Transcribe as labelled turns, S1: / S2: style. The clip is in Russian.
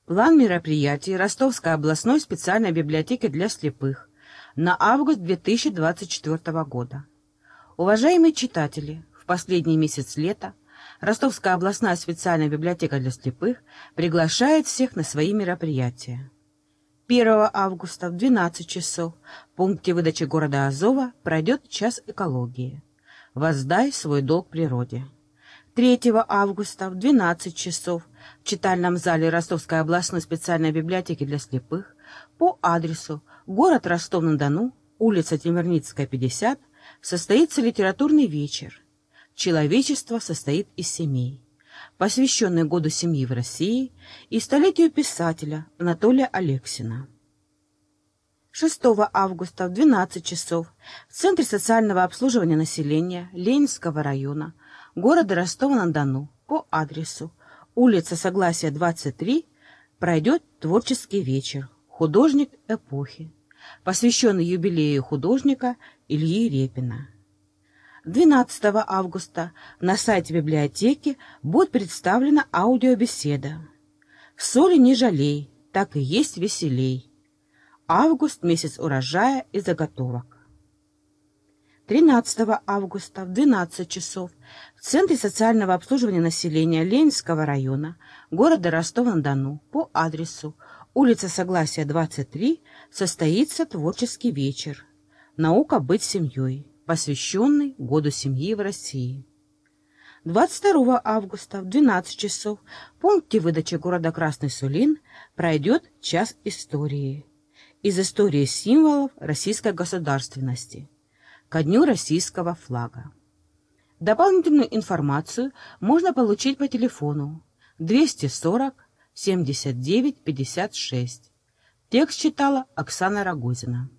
S1: План мероприятий Ростовской областной специальной библиотеки для слепых на август 2024 года. Уважаемые читатели, в последний месяц лета Ростовская областная специальная библиотека для слепых приглашает всех на свои мероприятия. 1 августа в 12 часов в пункте выдачи города Азова пройдет час экологии. «Воздай свой долг природе». 3 августа в 12 часов в читальном зале Ростовской областной специальной библиотеки для слепых по адресу город Ростов-на-Дону, улица Темирницкая, 50, состоится литературный вечер «Человечество состоит из семей», посвященный Году семьи в России и столетию писателя Анатолия Алексина. 6 августа в 12 часов в Центре социального обслуживания населения Ленинского района города Ростова-на-Дону по адресу улица Согласия, 23 пройдет творческий вечер «Художник эпохи», посвященный юбилею художника Ильи Репина. 12 августа на сайте библиотеки будет представлена аудиобеседа «Соли не жалей, так и есть веселей. Август – месяц урожая и заготовок». 13 августа в 12 часов в Центре социального обслуживания населения Ленинского района города Ростова-на-Дону по адресу улица Согласия, 23 состоится творческий вечер «Наука быть семьей», посвященный Году семьи в России. 22 августа в 12 часов в пункте выдачи города Красный Сулин пройдет час истории из истории символов российской государственности ко Дню российского флага. Дополнительную информацию можно получить по телефону 240 79 56. Текст читала Оксана Рогозина.